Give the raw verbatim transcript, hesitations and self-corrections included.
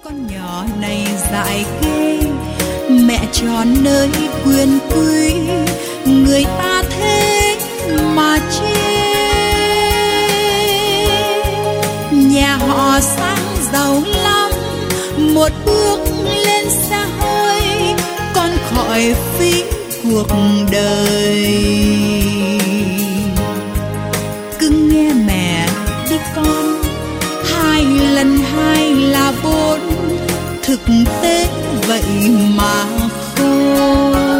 Con nhỏ này dại ghê, mẹ tròn nơi quyền quý, người ta thế mà chê. Nhà họ sang giàu lắm, một bước lên xa hơi, con khỏi phí cuộc đời. Cứ nghe mẹ đi con, hai lần hai là bốn, thực tế vậy mà khôn.